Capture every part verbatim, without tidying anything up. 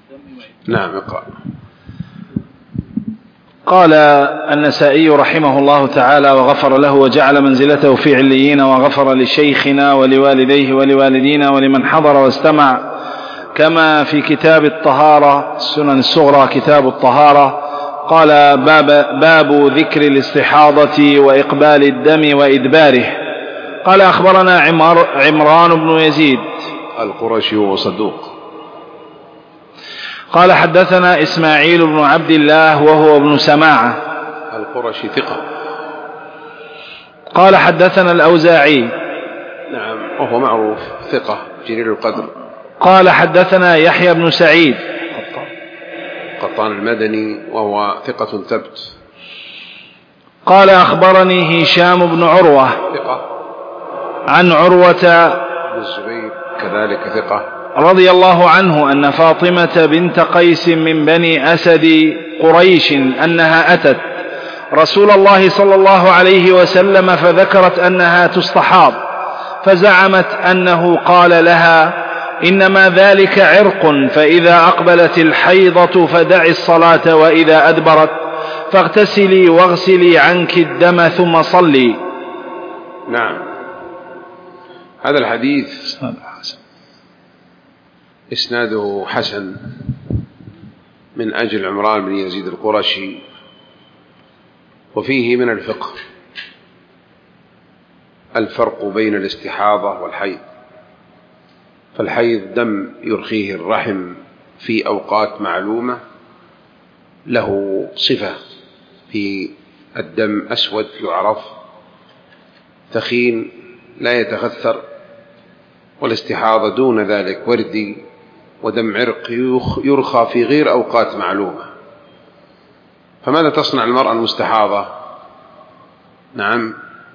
نعم اقرأ. قال النسائي رحمه الله تعالى وغفر له وجعل منزلته في عليين، وغفر لشيخنا ولوالديه ولوالدينا ولمن حضر واستمع، كما في كتاب الطهارة السنن الصغرى كتاب الطهارة. قال باب, باب ذكر الاستحاضة وإقبال الدم وإدباره. قال أخبرنا عمر عمران بن يزيد القرشي وصدوق. قال حدثنا إسماعيل بن عبد الله وهو ابن سماعة القرشي ثقة. قال حدثنا الأوزاعي نعم وهو معروف ثقة جليل القدر. قال حدثنا يحيى بن سعيد قطان المدني وهو ثقة ثبت. قال أخبرني هشام بن عروة ثقة عن عروة بن الزبير كذلك ثقة رضي الله عنه أن فاطمة بنت قيس من بني أسد قريش أنها أتت رسول الله صلى الله عليه وسلم فذكرت أنها تستحاض، فزعمت أنه قال لها إنما ذلك عرق، فإذا أقبلت الحيضة فدعي الصلاة، وإذا أدبرت فاغتسلي واغسلي عنك الدم ثم صلي. نعم. هذا الحديث إسناده حسن من أجل عمران بن يزيد القرشي، وفيه من الفقه الفرق بين الاستحاضة والحيض. فالحيض دم يرخيه الرحم في أوقات معلومة، له صفة في الدم أسود يعرف ثخين لا يتغثر، والاستحاضة دون ذلك وردي ودم عرق يرخى في غير أوقات معلومة. فماذا تصنع المرأة المستحاضة؟ نعم،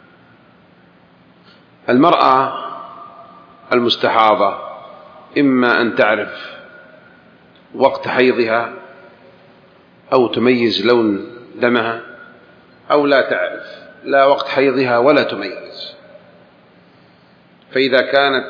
المرأة المستحاضة إما أن تعرف وقت حيضها أو تميز لون دمها، أو لا تعرف لا وقت حيضها ولا تميز. فإذا كانت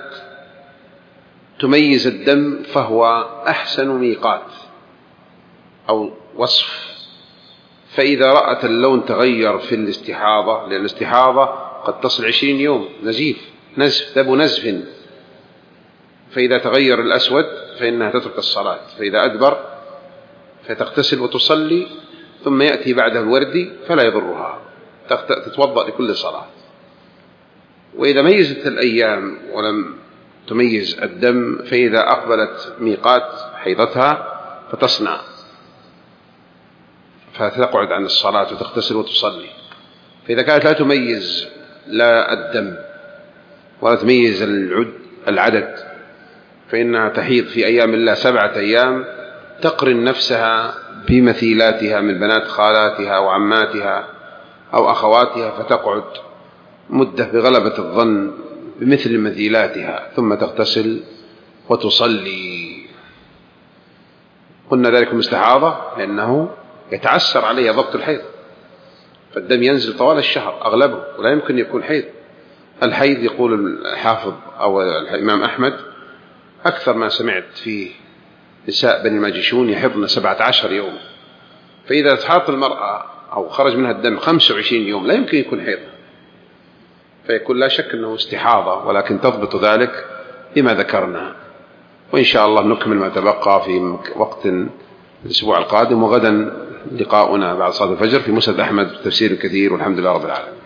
تميز الدم فهو أحسن ميقات أو وصف. فإذا رأت اللون تغير في الاستحاضة، لأن الاستحاضة قد تصل عشرين يوم نزيف نزف ذب نزف، فإذا تغير الأسود فإنها تترك الصلاة، فإذا أدبر فتغتسل وتصلي، ثم يأتي بعدها الوردي فلا يضرها، تتوضأ لكل صلاة. وإذا ميزت الأيام ولم تميز الدم، فإذا أقبلت ميقات حيضتها فتصنع، فتقعد عن الصلاة وتغتسل وتصلي. فإذا كانت لا تميز لا الدم ولا تميز العدد، فإنها تحيض في أيام الله سبعة أيام، تقرن نفسها بمثيلاتها من بنات خالاتها وعماتها أو أخواتها، فتقعد مدة بغلبة الظن بمثل مثيلاتها، ثم تغتسل وتصلي. قلنا ذلك مستحاضة لأنه يتعسر عليها ضبط الحيض، فالدم ينزل طوال الشهر أغلبه ولا يمكن يكون حيض. الحيض يقول الحافظ أو الإمام أحمد أكثر ما سمعت فيه نساء بني الماجشون يحضن سبعة عشر يوم، فإذا تحاط المرأة أو خرج منها الدم خمسة وعشرين يوم لا يمكن يكون حيض، فيكون لا شك أنه استحاضة، ولكن تضبط ذلك بما ذكرنا. وإن شاء الله نكمل ما تبقى في وقت الأسبوع القادم، وغدا لقاؤنا بعد صلاة الفجر في مسند أحمد تفسير كثير، والحمد لله رب العالمين.